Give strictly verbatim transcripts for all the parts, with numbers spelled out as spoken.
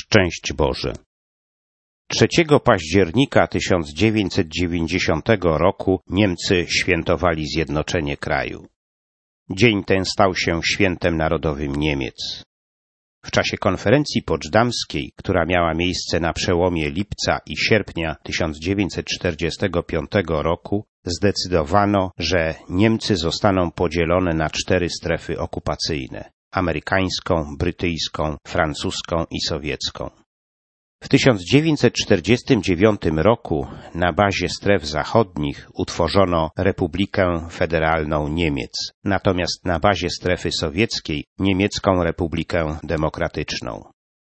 Szczęść Boże. trzeciego października tysiąc dziewięćset dziewięćdziesiątego roku Niemcy świętowali zjednoczenie kraju. Dzień ten stał się świętem narodowym Niemiec. W czasie konferencji poczdamskiej, która miała miejsce na przełomie lipca i sierpnia tysiąc dziewięćset czterdziestego piątego roku, zdecydowano, że Niemcy zostaną podzielone na cztery strefy okupacyjne: amerykańską, brytyjską, francuską i sowiecką. W tysiąc dziewięćset czterdziestym dziewiątym roku na bazie stref zachodnich utworzono Republikę Federalną Niemiec, natomiast na bazie strefy sowieckiej Niemiecką Republikę Demokratyczną.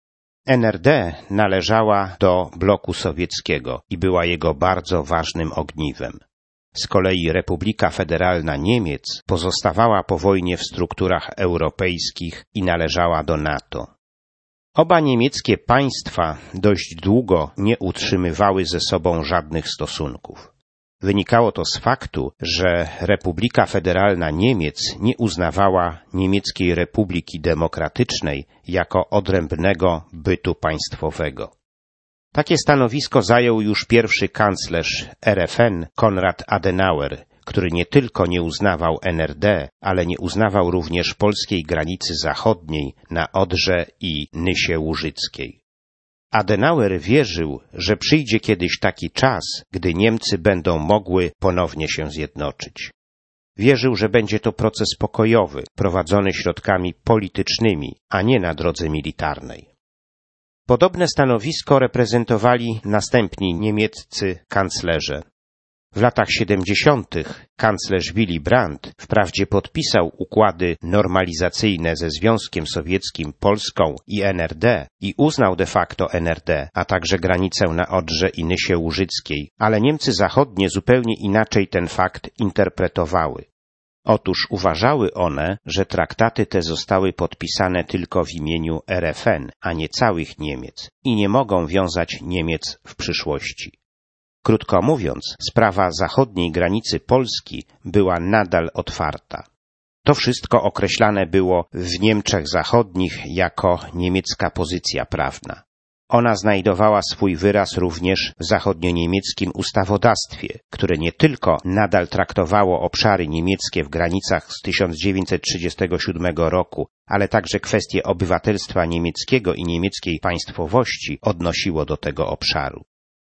N R D należała do bloku sowieckiego i była jego bardzo ważnym ogniwem. Z kolei Republika Federalna Niemiec pozostawała po wojnie w strukturach europejskich i należała do NATO. Oba niemieckie państwa dość długo nie utrzymywały ze sobą żadnych stosunków. Wynikało to z faktu, że Republika Federalna Niemiec nie uznawała Niemieckiej Republiki Demokratycznej jako odrębnego bytu państwowego. Takie stanowisko zajął już pierwszy kanclerz R F N Konrad Adenauer, który nie tylko nie uznawał N R D, ale nie uznawał również polskiej granicy zachodniej na Odrze i Nysie Łużyckiej. Adenauer wierzył, że przyjdzie kiedyś taki czas, gdy Niemcy będą mogły ponownie się zjednoczyć. Wierzył, że będzie to proces pokojowy, prowadzony środkami politycznymi, a nie na drodze militarnej. Podobne stanowisko reprezentowali następni niemieccy kanclerze. W latach siedemdziesiątych kanclerz Willy Brandt wprawdzie podpisał układy normalizacyjne ze Związkiem Sowieckim, Polską i N R D i uznał de facto N R D, a także granicę na Odrze i Nysie Łużyckiej, ale Niemcy zachodnie zupełnie inaczej ten fakt interpretowały. Otóż uważały one, że traktaty te zostały podpisane tylko w imieniu R F N, a nie całych Niemiec i nie mogą wiązać Niemiec w przyszłości. Krótko mówiąc, sprawa zachodniej granicy Polski była nadal otwarta. To wszystko określane było w Niemczech Zachodnich jako niemiecka pozycja prawna. Ona znajdowała swój wyraz również w zachodnioniemieckim ustawodawstwie, które nie tylko nadal traktowało obszary niemieckie w granicach z tysiąc dziewięćset trzydziestego siódmego roku, ale także kwestie obywatelstwa niemieckiego i niemieckiej państwowości odnosiło do tego obszaru.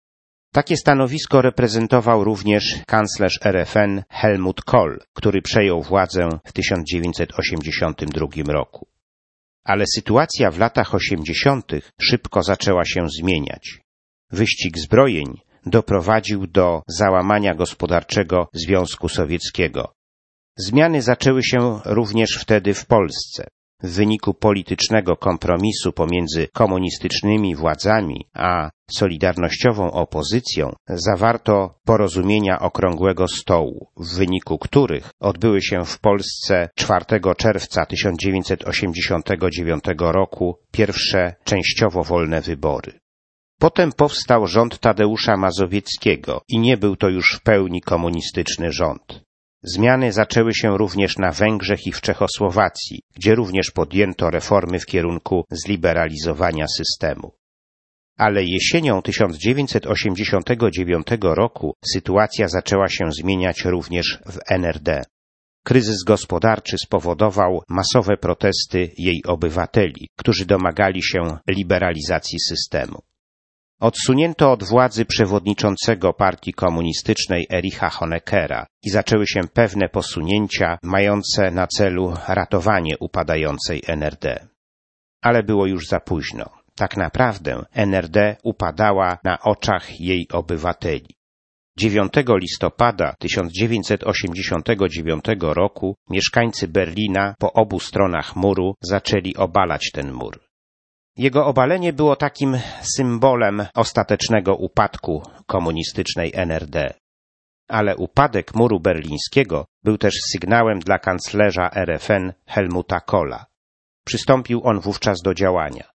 Takie stanowisko reprezentował również kanclerz R F N Helmut Kohl, który przejął władzę w tysiąc dziewięćset osiemdziesiątym drugim roku. Ale sytuacja w latach osiemdziesiątych szybko zaczęła się zmieniać. Wyścig zbrojeń doprowadził do załamania gospodarczego Związku Sowieckiego. Zmiany zaczęły się również wtedy w Polsce. W wyniku politycznego kompromisu pomiędzy komunistycznymi władzami a solidarnościową opozycją zawarto porozumienia Okrągłego Stołu, w wyniku których odbyły się w Polsce czwartego czerwca tysiąc dziewięćset osiemdziesiątego dziewiątego roku pierwsze częściowo wolne wybory. Potem powstał rząd Tadeusza Mazowieckiego i nie był to już w pełni komunistyczny rząd. Zmiany zaczęły się również na Węgrzech i w Czechosłowacji, gdzie również podjęto reformy w kierunku zliberalizowania systemu. Ale jesienią tysiąc dziewięćset osiemdziesiątego dziewiątego roku sytuacja zaczęła się zmieniać również w N R D. Kryzys gospodarczy spowodował masowe protesty jej obywateli, którzy domagali się liberalizacji systemu. Odsunięto od władzy przewodniczącego partii komunistycznej Ericha Honeckera i zaczęły się pewne posunięcia mające na celu ratowanie upadającej N R D. Ale było już za późno. Tak naprawdę N R D upadała na oczach jej obywateli. dziewiątego listopada tysiąc dziewięćset osiemdziesiątego dziewiątego roku mieszkańcy Berlina po obu stronach muru zaczęli obalać ten mur. Jego obalenie było takim symbolem ostatecznego upadku komunistycznej N R D. Ale upadek muru berlińskiego był też sygnałem dla kanclerza R F N Helmuta Kohla. Przystąpił on wówczas do działania.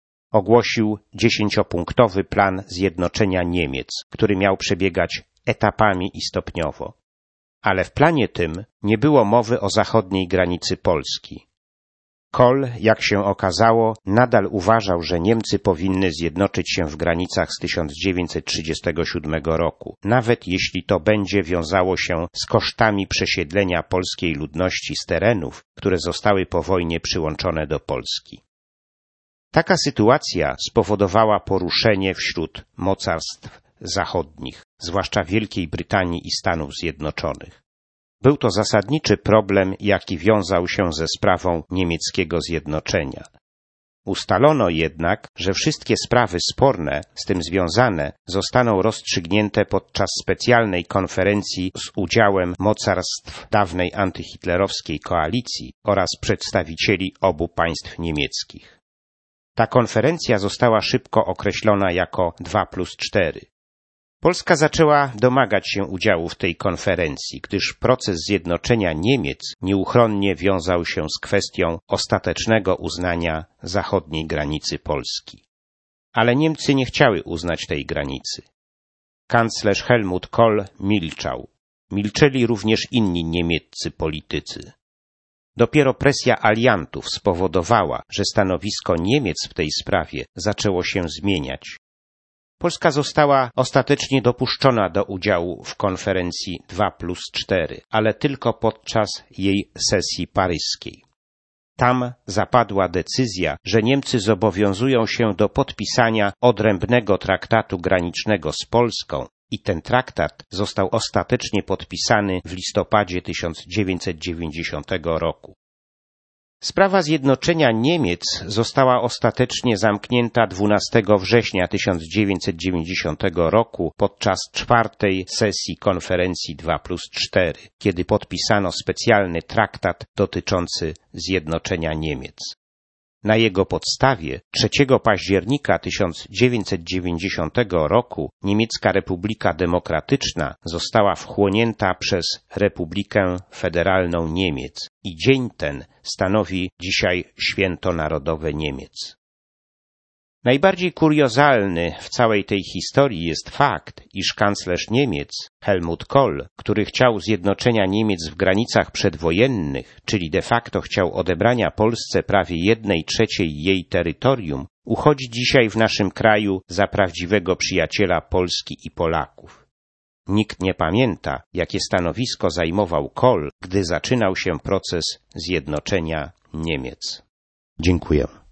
Ogłosił dziesięciopunktowy plan zjednoczenia Niemiec, który miał przebiegać etapami i stopniowo. Ale w planie tym nie było mowy o zachodniej granicy Polski. Kohl, jak się okazało, nadal uważał, że Niemcy powinny zjednoczyć się w granicach z tysiąc dziewięćset trzydziestego siódmego roku, nawet jeśli to będzie wiązało się z kosztami przesiedlenia polskiej ludności z terenów, które zostały po wojnie przyłączone do Polski. Taka sytuacja spowodowała poruszenie wśród mocarstw zachodnich, zwłaszcza Wielkiej Brytanii i Stanów Zjednoczonych. Był to zasadniczy problem, jaki wiązał się ze sprawą niemieckiego zjednoczenia. Ustalono jednak, że wszystkie sprawy sporne z tym związane zostaną rozstrzygnięte podczas specjalnej konferencji z udziałem mocarstw dawnej antyhitlerowskiej koalicji oraz przedstawicieli obu państw niemieckich. Ta konferencja została szybko określona jako dwa plus cztery. Polska zaczęła domagać się udziału w tej konferencji, gdyż proces zjednoczenia Niemiec nieuchronnie wiązał się z kwestią ostatecznego uznania zachodniej granicy Polski. Ale Niemcy nie chciały uznać tej granicy. Kanclerz Helmut Kohl milczał. Milczeli również inni niemieccy politycy. Dopiero presja aliantów spowodowała, że stanowisko Niemiec w tej sprawie zaczęło się zmieniać. Polska została ostatecznie dopuszczona do udziału w konferencji dwa plus cztery, ale tylko podczas jej sesji paryskiej. Tam zapadła decyzja, że Niemcy zobowiązują się do podpisania odrębnego traktatu granicznego z Polską i ten traktat został ostatecznie podpisany w listopadzie tysiąc dziewięćset dziewięćdziesiątego roku. Sprawa zjednoczenia Niemiec została ostatecznie zamknięta dwunastego września tysiąc dziewięćset dziewięćdziesiątego roku podczas czwartej sesji konferencji dwa plus cztery, kiedy podpisano specjalny traktat dotyczący zjednoczenia Niemiec. Na jego podstawie trzeciego października tysiąc dziewięćset dziewięćdziesiątego roku Niemiecka Republika Demokratyczna została wchłonięta przez Republikę Federalną Niemiec i dzień ten stanowi dzisiaj święto narodowe Niemiec. Najbardziej kuriozalny w całej tej historii jest fakt, iż kanclerz Niemiec Helmut Kohl, który chciał zjednoczenia Niemiec w granicach przedwojennych, czyli de facto chciał odebrania Polsce prawie jednej trzeciej jej terytorium, uchodzi dzisiaj w naszym kraju za prawdziwego przyjaciela Polski i Polaków. Nikt nie pamięta, jakie stanowisko zajmował Kohl, gdy zaczynał się proces zjednoczenia Niemiec. Dziękuję.